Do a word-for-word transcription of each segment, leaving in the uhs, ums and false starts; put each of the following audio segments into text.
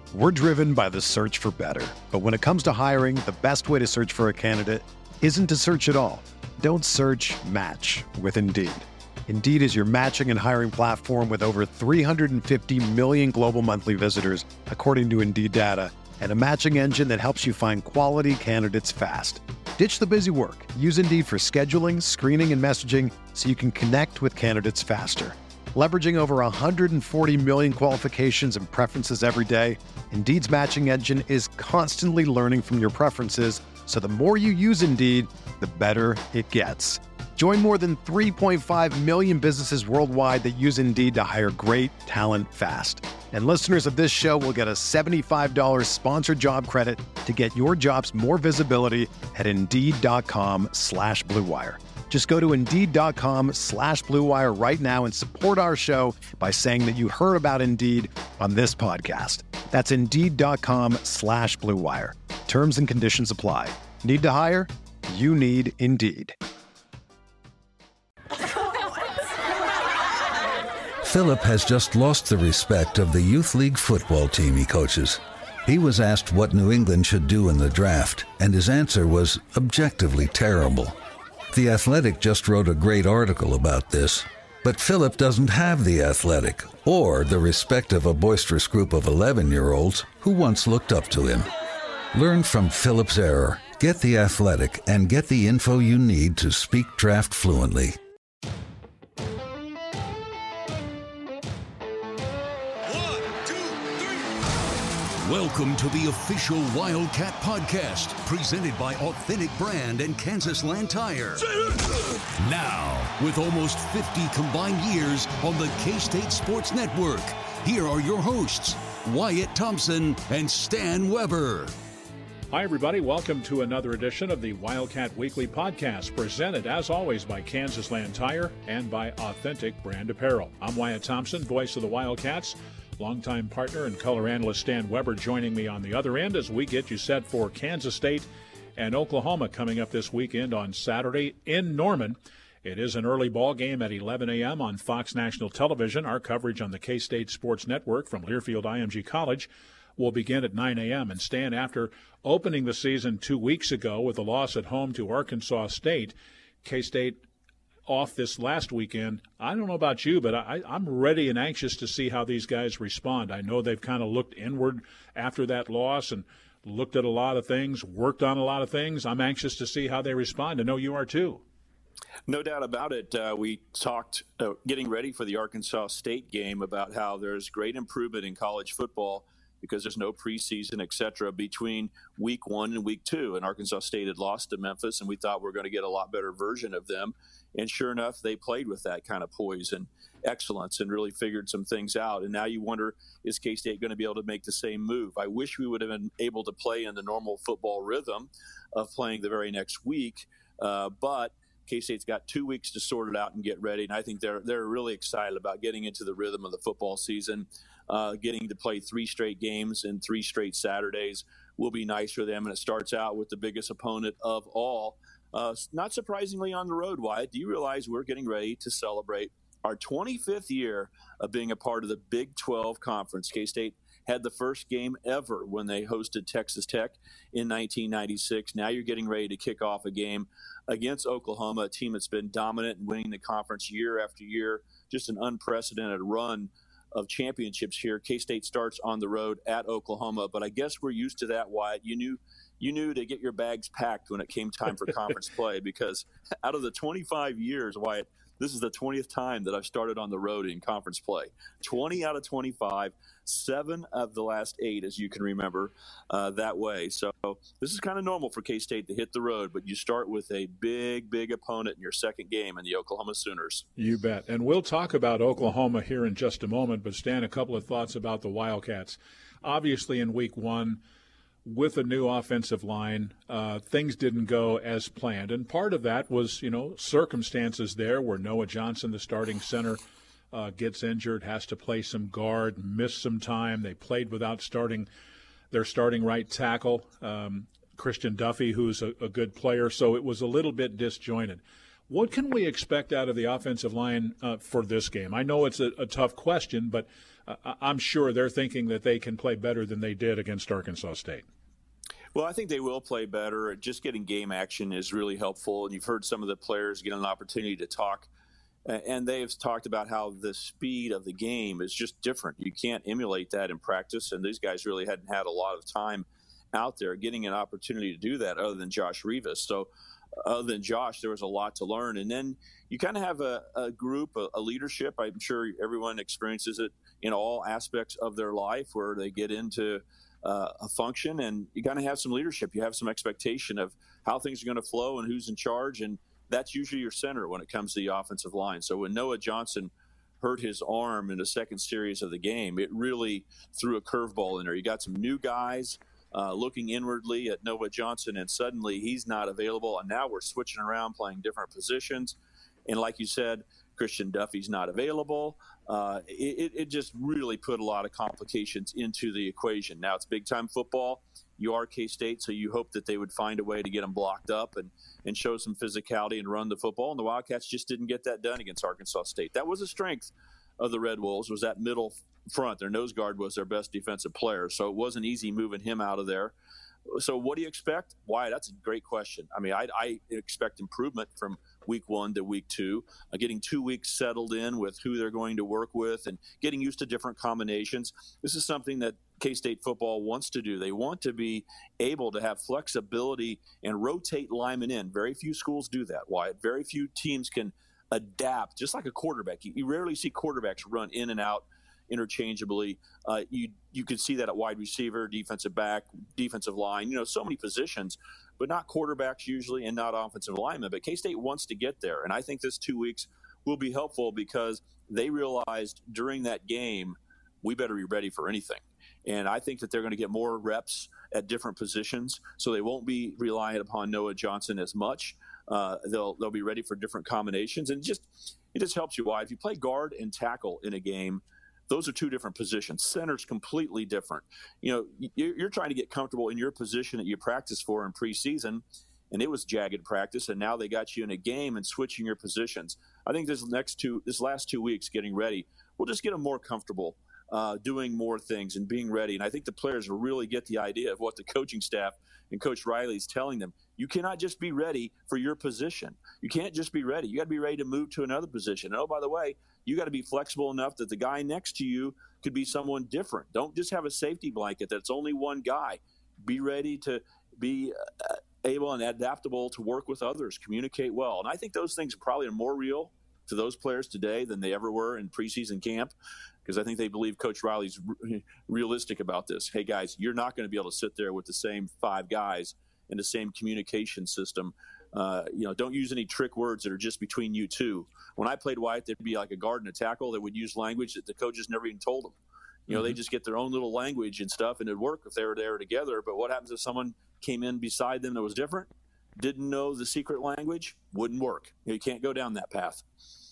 We're driven by the search for better. But when it comes to hiring, the best way to search for a candidate isn't to search at all. Don't search, match with Indeed. Indeed is your matching and hiring platform with over three hundred fifty million global monthly visitors, according to Indeed data, and a matching engine that helps you find quality candidates fast. Ditch the busy work. Use Indeed for scheduling, screening, and messaging so you can connect with candidates faster. Leveraging over one hundred forty million qualifications and preferences every day, Indeed's matching engine is constantly learning from your preferences, so the more you use Indeed, the better it gets. Join more than three point five million businesses worldwide that use Indeed to hire great talent fast. And listeners of this show will get a seventy-five dollars sponsored job credit to get your jobs more visibility at Indeed.com slash Blue Wire. Just go to Indeed.com slash Blue Wire right now and support our show by saying that you heard about Indeed on this podcast. That's Indeed.com slash Blue Wire. Terms and conditions apply. Need to hire? You need Indeed. Philip has just lost the respect of the youth league football team he coaches. He was asked what New England should do in the draft, and his answer was objectively terrible. The Athletic just wrote a great article about this, but Philip doesn't have The Athletic or the respect of a boisterous group of eleven-year-olds who once looked up to him. Learn from Philip's error. Get The Athletic and get the info you need to speak draft fluently. Welcome to the official Wildcat Podcast, presented by Authentic Brand and Kansas Land Tire. Now, with almost fifty combined years on the K-State Sports Network, here are your hosts, Wyatt Thompson and Stan Weber. Hi, everybody. Welcome to another edition of the Wildcat Weekly Podcast, presented, as always, by Kansas Land Tire and by Authentic Brand Apparel. I'm Wyatt Thompson, voice of the Wildcats. Longtime partner and color analyst Stan Weber joining me on the other end as we get you set for Kansas State and Oklahoma coming up this weekend on Saturday in Norman. It is an early ball game at eleven a.m. on Fox National Television. Our coverage on the K-State Sports Network from Learfield I M G College will begin at nine a.m. And Stan, after opening the season two weeks ago with a loss at home to Arkansas State, K-State off this last weekend. I don't know about you, but I, I'm ready and anxious to see how these guys respond. I know they've kind of looked inward after that loss and looked at a lot of things, worked on a lot of things. I'm anxious to see how they respond. I know you are too. No doubt about it. Uh, we talked uh, getting ready for the Arkansas State game about how there's great improvement in college football because there's no preseason, et cetera, between week one and week two. And Arkansas State had lost to Memphis, and we thought we were going to get a lot better version of them. And sure enough, they played with that kind of poise and excellence and really figured some things out. And now you wonder, is K-State going to be able to make the same move? I wish we would have been able to play in the normal football rhythm of playing the very next week. Uh, but K-State's got two weeks to sort it out and get ready. And I think they're they're really excited about getting into the rhythm of the football season. Uh, getting to play three straight games and three straight Saturdays will be nice for them. And it starts out with the biggest opponent of all. Uh, not surprisingly on the road, Wyatt. Do you realize we're getting ready to celebrate our twenty-fifth year of being a part of the Big twelve Conference? K-State had the first game ever when they hosted Texas Tech in nineteen ninety-six. Now you're getting ready to kick off a game against Oklahoma, a team that's been dominant and winning the conference year after year. Just an unprecedented run of championships here. K-State starts on the road at Oklahoma, but I guess we're used to that, Wyatt. You knew you knew to get your bags packed when it came time for conference play, because out of the twenty-five years, Wyatt, this is the twentieth time that I've started on the road in conference play. twenty out of twenty-five, seven of the last eight, as you can remember, uh, that way. So this is kind of normal for K-State to hit the road, but you start with a big, big opponent in your second game in the Oklahoma Sooners. You bet. And we'll talk about Oklahoma here in just a moment, but Stan, a couple of thoughts about the Wildcats. Obviously in week one, with a new offensive line, uh, things didn't go as planned. And part of that was, you know, circumstances there where Noah Johnson, the starting center, uh, gets injured, has to play some guard, missed some time. They played without starting their starting right tackle, um, Christian Duffy, who's a, a good player. So it was a little bit disjointed. What can we expect out of the offensive line uh, for this game? I know it's a, a tough question, but uh, I'm sure they're thinking that they can play better than they did against Arkansas State. Well, I think they will play better. Just getting game action is really helpful. And you've heard some of the players get an opportunity to talk. And they have talked about how the speed of the game is just different. You can't emulate that in practice. And these guys really hadn't had a lot of time out there getting an opportunity to do that other than Josh Rivas. So other than Josh, there was a lot to learn. And then you kind of have a, a group, a, a leadership. I'm sure everyone experiences it in all aspects of their life where they get into uh, a function and you kind of have some leadership. You have some expectation of how things are going to flow and who's in charge. And that's usually your center when it comes to the offensive line. So when Noah Johnson hurt his arm in the second series of the game, it really threw a curveball in there. You got some new guys uh, looking inwardly at Noah Johnson, and suddenly he's not available. And now we're switching around, playing different positions. And like you said, Christian Duffy's not available. Uh, it, it just really put a lot of complications into the equation. Now it's big-time football. You are K-State, so you hope that they would find a way to get them blocked up and, and show some physicality and run the football. And the Wildcats just didn't get that done against Arkansas State. That was a strength of the Red Wolves, was that middle front. Their nose guard was their best defensive player, so it wasn't easy moving him out of there. So what do you expect? Why? That's a great question. I mean, I, I expect improvement from week one to week two, uh, getting two weeks settled in with who they're going to work with and getting used to different combinations. This is something that K-State football wants to do. They want to be able to have flexibility and rotate linemen in. Very few schools do that, Wyatt. Very few teams can adapt, just like a quarterback. You, you rarely see quarterbacks run in and out interchangeably. Uh, you you could see that at wide receiver, defensive back, defensive line, you know, so many positions, but not quarterbacks usually and not offensive linemen. But K-State wants to get there. And I think this two weeks will be helpful because they realized during that game, we better be ready for anything. And I think that they're going to get more reps at different positions, so they won't be reliant upon Noah Johnson as much. Uh, they'll they'll be ready for different combinations. And just it just helps you wide. If you play guard and tackle in a game, those are two different positions. Center's completely different. You know, you're trying to get comfortable in your position that you practice for in preseason, and it was jagged practice, and now they got you in a game and switching your positions. I think this next two, this last two weeks getting ready, we'll just get them more comfortable uh, doing more things and being ready. And I think the players will really get the idea of what the coaching staff and Coach Riley is telling them. You cannot just be ready for your position. You can't just be ready. You got to be ready to move to another position. And oh, by the way, you got to be flexible enough that the guy next to you could be someone different. Don't just have a safety blanket that's only one guy. Be ready to be uh, able and adaptable to work with others, communicate well. And I think those things probably are more real to those players today than they ever were in preseason camp, because I think they believe Coach Riley's re- realistic about this. Hey, guys, you're not going to be able to sit there with the same five guys in the same communication system. Uh, you know, don't use any trick words that are just between you two. When I played Wyatt, there'd be like a guard and a tackle that would use language that the coaches never even told them. You know, mm-hmm. They just get their own little language and stuff, and it'd work if they were there together. But what happens if someone came in beside them that was different, didn't know the secret language? Wouldn't work. You know, you can't go down that path.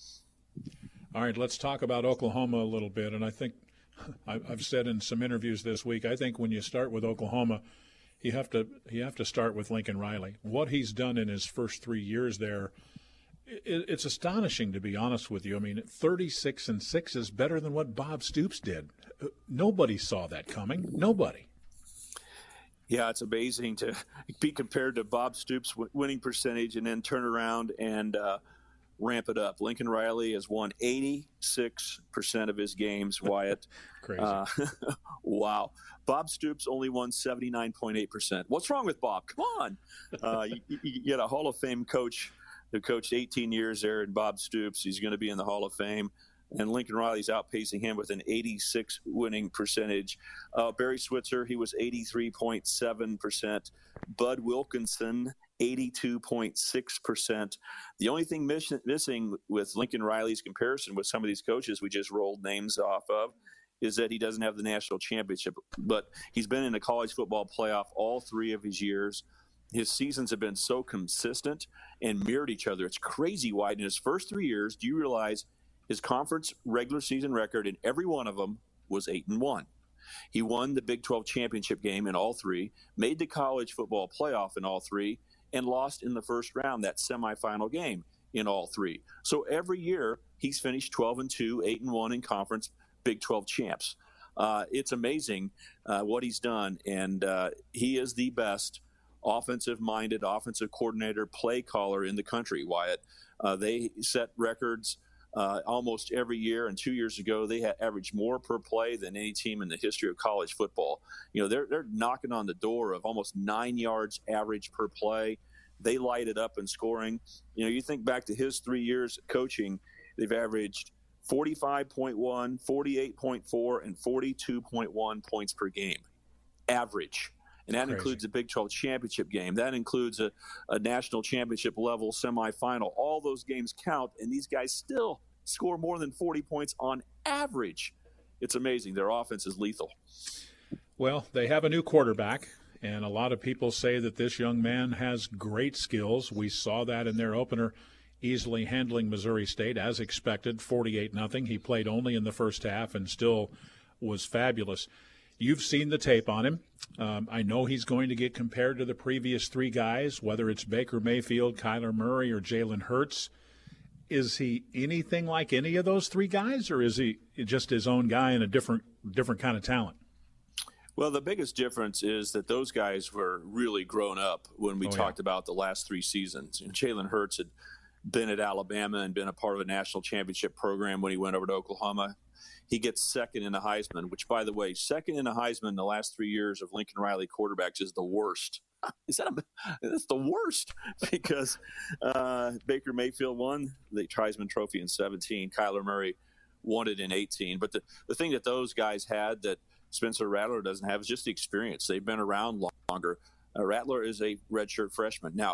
All right, let's talk about Oklahoma a little bit. And I think I've said in some interviews this week, I think when you start with Oklahoma, you have to you have to start with Lincoln Riley. What he's done in his first three years there, it, it's astonishing, to be honest with you. I mean, thirty-six and six is better than what Bob Stoops did. Nobody saw that coming. Nobody. Yeah, it's amazing to be compared to Bob Stoops' winning percentage and then turn around and uh, ramp it up. Lincoln Riley has won eighty-six percent of his games, Wyatt. Crazy. Uh, wow. Bob Stoops only won seventy-nine point eight percent. What's wrong with Bob? Come on. Uh, you, you get a Hall of Fame coach who coached eighteen years there, and Bob Stoops, he's going to be in the Hall of Fame. And Lincoln Riley's outpacing him with an eighty-six winning percentage. Uh, Barry Switzer, he was eighty-three point seven percent. Bud Wilkinson, eighty-two point six percent. The only thing miss- missing with Lincoln Riley's comparison with some of these coaches we just rolled names off of is that he doesn't have the national championship. But he's been in the college football playoff all three of his years. His seasons have been so consistent and mirrored each other. It's crazy wide. In his first three years, do you realize his conference regular season record in every one of them was eight and one. He won the Big twelve championship game in all three, made the college football playoff in all three, and lost in the first round, that semifinal game, in all three. So every year he's finished twelve and two, eight and one in conference Big twelve champs. Uh, it's amazing uh, what he's done, and uh, he is the best offensive-minded, offensive coordinator, play caller in the country, Wyatt. Uh, they set records uh, almost every year, and two years ago they had averaged more per play than any team in the history of college football. You know, they're they're knocking on the door of almost nine yards average per play. They light it up in scoring. You know, you think back to his three years coaching, they've averaged forty-five point one, forty-eight point four, and forty-two point one points per game, average. And that Crazy. Includes a Big twelve championship game. That includes a, a national championship level semifinal. All those games count, and these guys still score more than forty points on average. It's amazing. Their offense is lethal. Well, they have a new quarterback, and a lot of people say that this young man has great skills. We saw that in their opener, easily handling Missouri State, as expected, forty-eight nothing. He played only in the first half and still was fabulous. You've seen the tape on him. Um, I know he's going to get compared to the previous three guys, whether it's Baker Mayfield, Kyler Murray, or Jalen Hurts. Is he anything like any of those three guys, or is he just his own guy and a different different kind of talent? Well, the biggest difference is that those guys were really grown up when we oh, talked yeah. about the last three seasons. And Jalen Hurts had been at Alabama and been a part of a national championship program when he went over to Oklahoma. He gets second in the Heisman, which, by the way, second in the Heisman in the last three years of Lincoln Riley quarterbacks is the worst. Is that a, that's the worst because uh, Baker Mayfield won the Heisman Trophy in seventeen. Kyler Murray won it in eighteen. But the, the thing that those guys had that Spencer Rattler doesn't have is just the experience. They've been around longer. Uh, Rattler is a redshirt freshman. Now,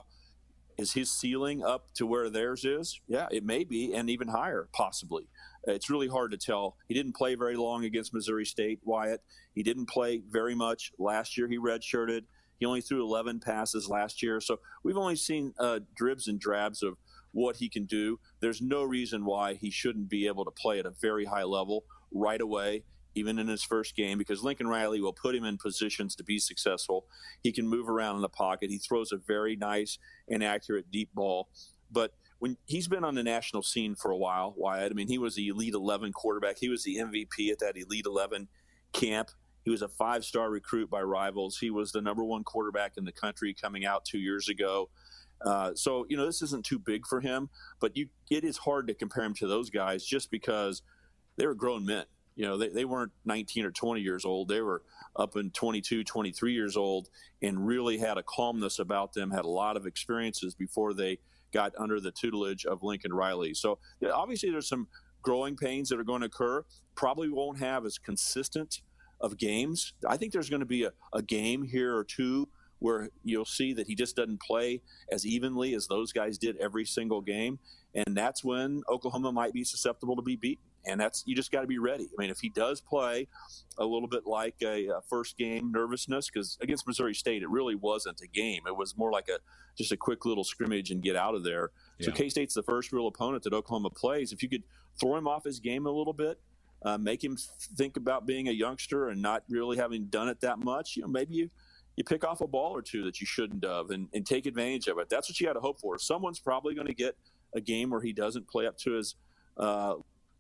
is his ceiling up to where theirs is? Yeah, it may be, and even higher, possibly. It's really hard to tell. He didn't play very long against Missouri State, Wyatt. He didn't play very much. Last year he redshirted. He only threw eleven passes last year. So we've only seen uh, dribs and drabs of what he can do. There's no reason why he shouldn't be able to play at a very high level right away, even in his first game, because Lincoln Riley will put him in positions to be successful. He can move around in the pocket. He throws a very nice and accurate deep ball. But when he's been on the national scene for a while, Wyatt, I mean, he was the Elite eleven quarterback. He was the M V P at that Elite eleven camp. He was a five-star recruit by Rivals. He was the number one quarterback in the country coming out two years ago. Uh, so, you know, this isn't too big for him, but you, it is hard to compare him to those guys just because they were grown men. You know, they, they weren't nineteen or twenty years old. They were up in twenty-two, twenty-three years old and really had a calmness about them, had a lot of experiences before they got under the tutelage of Lincoln Riley. So yeah, obviously there's some growing pains that are going to occur. Probably won't have as consistent of games. I think there's going to be a, a game here or two where you'll see that he just doesn't play as evenly as those guys did every single game. And that's when Oklahoma might be susceptible to be beaten. And that's, you just got to be ready. I mean, if he does play a little bit like a, a first game nervousness, because against Missouri State, it really wasn't a game. It was more like a just a quick little scrimmage and get out of there. Yeah. So K-State's the first real opponent that Oklahoma plays. If you could throw him off his game a little bit, uh, make him think about being a youngster and not really having done it that much, you know, maybe you, you pick off a ball or two that you shouldn't have and, and take advantage of it. That's what you got to hope for. Someone's probably going to get a game where he doesn't play up to his uh,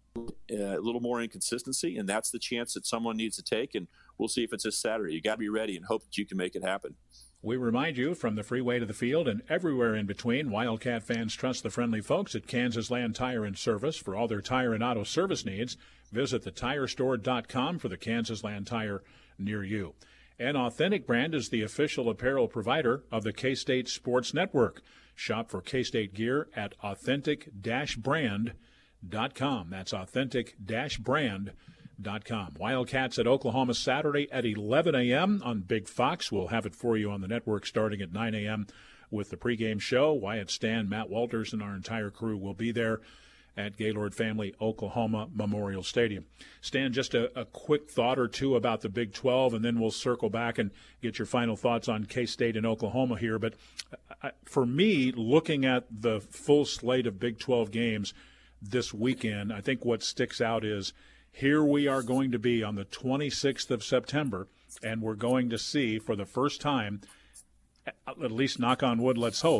a little more inconsistency, and that's the chance that someone needs to take, and we'll see if it's this Saturday. You got to be ready and hope that you can make it happen. We remind you, from the freeway to the field and everywhere in between, Wildcat fans trust the friendly folks at Kansas Land Tire and Service for all their tire and auto service needs. Visit the tire store dot com for the Kansas Land Tire near you. And Authentic Brand is the official apparel provider of the K-State Sports Network. Shop for K-State gear at authentic dash brand dot com. That's authentic dash brand dot com. Wildcats at Oklahoma Saturday at eleven a.m. on Big Fox. We'll have it for you on the network starting at nine a.m. with the pregame show. Wyatt Stan, Matt Walters, and our entire crew will be there at Gaylord Family Oklahoma Memorial Stadium. Stan, just a, a quick thought or two about the Big twelve, and then we'll circle back and get your final thoughts on K-State and Oklahoma here. But I, for me, looking at the full slate of Big twelve games this weekend, I think what sticks out is here we are going to be on the twenty-sixth of September, and we're going to see for the first time, at least knock on wood, let's hope,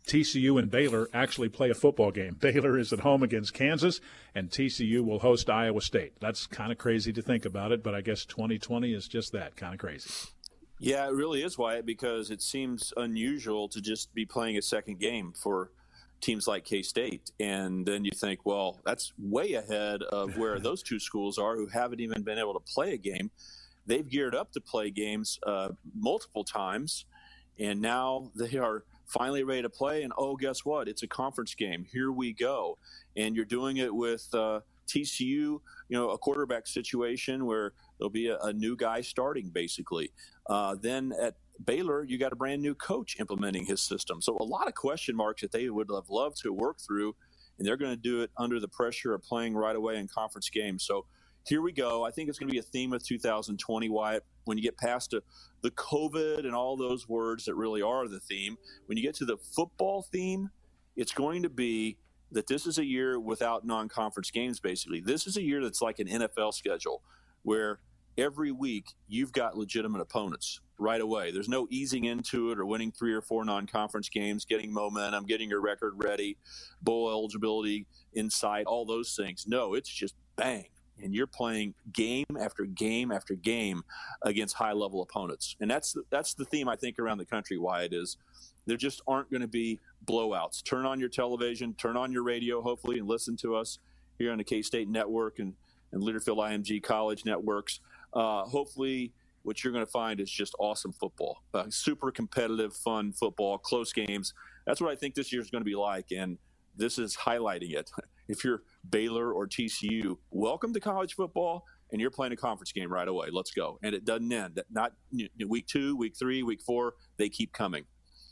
T C U and Baylor actually play a football game. Baylor is at home against Kansas, and T C U will host Iowa State. That's kind of crazy to think about it, but I guess twenty twenty is just that, kind of crazy. Yeah, it really is, Wyatt, because it seems unusual to just be playing a second game for teams like K-State. And then you think, well, that's way ahead of where those two schools are who haven't even been able to play a game. They've geared up to play games uh, multiple times, and now they are finally ready to play. And, oh, guess what? It's a conference game. Here we go. And you're doing it with uh, T C U, you know, a quarterback situation where there'll be a, a new guy starting, basically. Uh, then at Baylor, you got a brand new coach implementing his system. So a lot of question marks that they would have loved to work through, and they're going to do it under the pressure of playing right away in conference games. So here we go. I think it's going to be a theme of two thousand twenty, Wyatt. When you get past a, the COVID and all those words that really are the theme, when you get to the football theme, it's going to be that this is a year without non-conference games, basically. This is a year that's like an N F L schedule where every week you've got legitimate opponents right away. There's no easing into it or winning three or four non-conference games, getting momentum, getting your record ready, bowl eligibility in sight, all those things. No, it's just bang. And you're playing game after game after game against high-level opponents. And that's the, that's the theme, I think, around the country, Wyatt, is there just aren't going to be blowouts. Turn on your television, turn on your radio, hopefully, and listen to us here on the K-State Network and, and Leaderfield I M G College networks. Uh, hopefully, what you're going to find is just awesome football, uh, super competitive, fun football, close games. That's what I think this year is going to be like, and this is highlighting it. If you're Baylor or T C U, welcome to college football, and you're playing a conference game right away. Let's go. And it doesn't end. Not week two, week three, week four. They keep coming.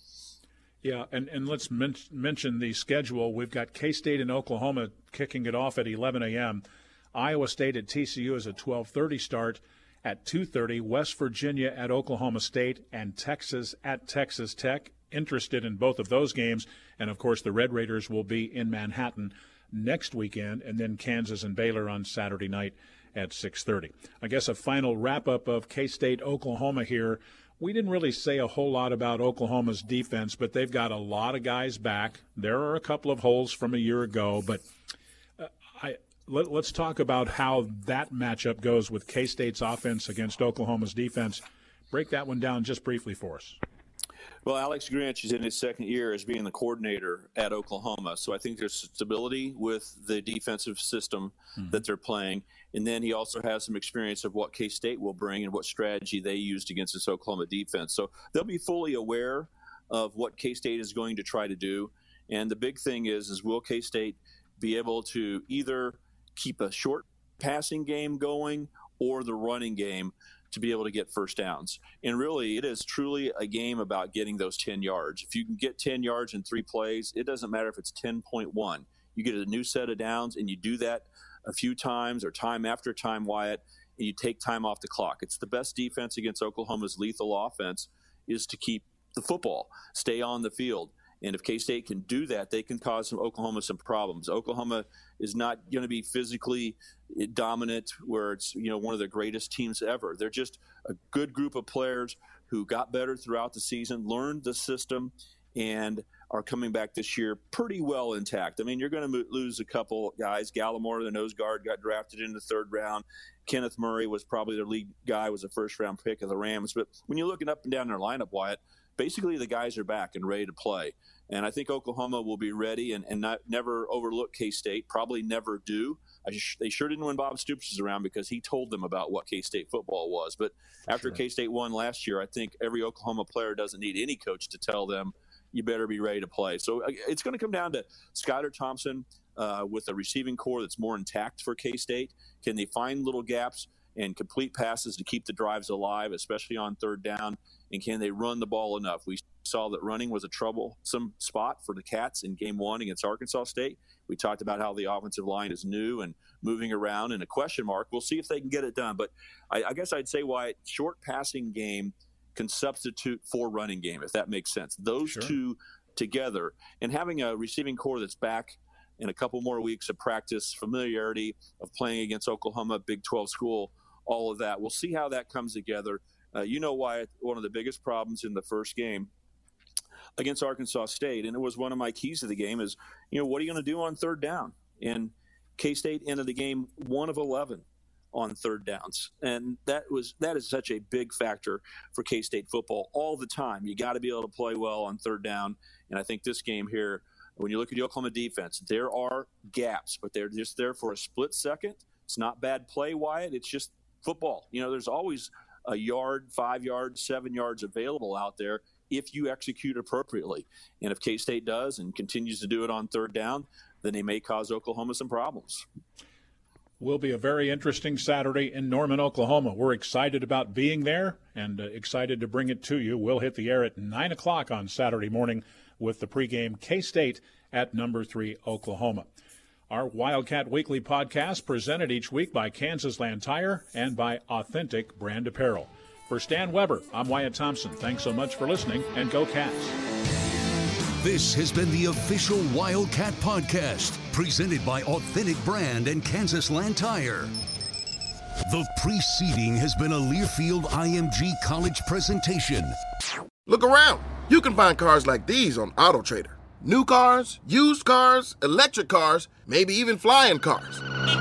Yeah, and, and let's men- mention the schedule. We've got K-State and Oklahoma kicking it off at eleven a.m. Iowa State at T C U is a twelve thirty start. At two thirty, West Virginia at Oklahoma State and Texas at Texas Tech. Interested in both of those games. And, of course, the Red Raiders will be in Manhattan next weekend, and then Kansas and Baylor on Saturday night at six thirty. I guess a final wrap-up of K-State Oklahoma here. We didn't really say a whole lot about Oklahoma's defense, but they've got a lot of guys back. There are a couple of holes from a year ago, but uh, I let, let's talk about how that matchup goes with K-State's offense against Oklahoma's defense. Break that one down just briefly for us. Well, Alex Grinch is in his second year as being the coordinator at Oklahoma. So I think there's stability with the defensive system mm-hmm. that they're playing. And then he also has some experience of what K-State will bring and what strategy they used against this Oklahoma defense. So they'll be fully aware of what K-State is going to try to do. And the big thing is, is will K-State be able to either keep a short passing game going or the running game to be able to get first downs. And really, it is truly a game about getting those ten yards. If you can get ten yards in three plays, it doesn't matter if it's ten point one. You get a new set of downs, and you do that a few times or time after time, Wyatt, and you take time off the clock. It's the best defense against Oklahoma's lethal offense is to keep the football, stay on the field. And if K-State can do that, they can cause some Oklahoma some problems. Oklahoma is not going to be physically dominant where it's, you know, one of the greatest teams ever. They're just a good group of players who got better throughout the season, learned the system, and are coming back this year pretty well intact. I mean, you're going to lose a couple guys. Gallimore, the nose guard, got drafted in the third round. Kenneth Murray was probably their lead guy, was a first-round pick of the Rams. But when you're looking up and down their lineup, Wyatt, basically the guys are back and ready to play. And I think Oklahoma will be ready and, and not never overlook K-State, probably never do. I just, they sure didn't when Bob Stoops was around because he told them about what K-State football was. But after sure. K-State won last year, I think every Oklahoma player doesn't need any coach to tell them you better be ready to play. So it's going to come down to Skylar Thompson uh, with a receiving core that's more intact for K-State. Can they find little gaps and complete passes to keep the drives alive, especially on third down? And can they run the ball enough? We saw that running was a troublesome spot for the Cats in game one against Arkansas State. We talked about how the offensive line is new and moving around and a question mark. We'll see if they can get it done. But I, I guess I'd say why short passing game can substitute for running game, if that makes sense. Those sure. two together and having a receiving core that's back in a couple more weeks of practice, familiarity of playing against Oklahoma, Big twelve school, all of that. We'll see how that comes together. Uh, you know why one of the biggest problems in the first game against Arkansas State. And it was one of my keys to the game is, you know, what are you going to do on third down? And K-State ended the game one of eleven on third downs. And that was that is such a big factor for K-State football all the time. You got to be able to play well on third down. And I think this game here, when you look at the Oklahoma defense, there are gaps, but they're just there for a split second. It's not bad play, Wyatt. It's just football. You know, there's always a yard, five yards, seven yards available out there if you execute appropriately. And if K-State does and continues to do it on third down, then they may cause Oklahoma some problems. Will be a very interesting Saturday in Norman, Oklahoma. We're excited about being there and uh, excited to bring it to you. We'll hit the air at nine o'clock on Saturday morning with the pregame K-State at number three, Oklahoma. Our Wildcat Weekly podcast presented each week by Kansas Land Tire and by Authentic Brand Apparel. For Stan Weber, I'm Wyatt Thompson. Thanks so much for listening, and go Cats. This has been the official Wildcat Podcast, presented by Authentic Brand and Kansas Land Tire. The preceding has been a Learfield I M G College presentation. Look around. You can find cars like these on AutoTrader. New cars, used cars, electric cars, maybe even flying cars.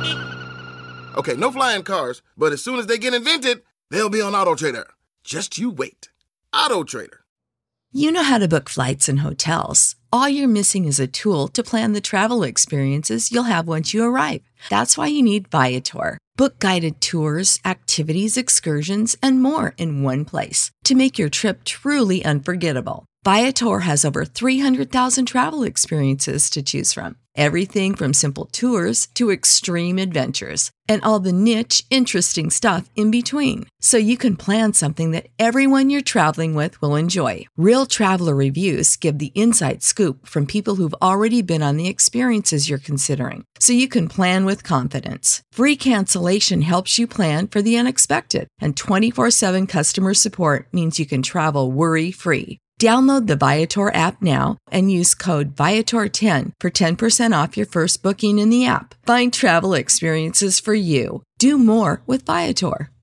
Okay, no flying cars, but as soon as they get invented, they'll be on AutoTrader. Just you wait. AutoTrader. You know how to book flights and hotels. All you're missing is a tool to plan the travel experiences you'll have once you arrive. That's why you need Viator. Book guided tours, activities, excursions, and more in one place to make your trip truly unforgettable. Viator has over three hundred thousand travel experiences to choose from. Everything from simple tours to extreme adventures and all the niche, interesting stuff in between. So you can plan something that everyone you're traveling with will enjoy. Real traveler reviews give the inside scoop from people who've already been on the experiences you're considering. So you can plan with confidence. Free cancellation helps you plan for the unexpected. And twenty-four seven customer support means you can travel worry-free. Download the Viator app now and use code Viator ten for ten percent off your first booking in the app. Find travel experiences for you. Do more with Viator.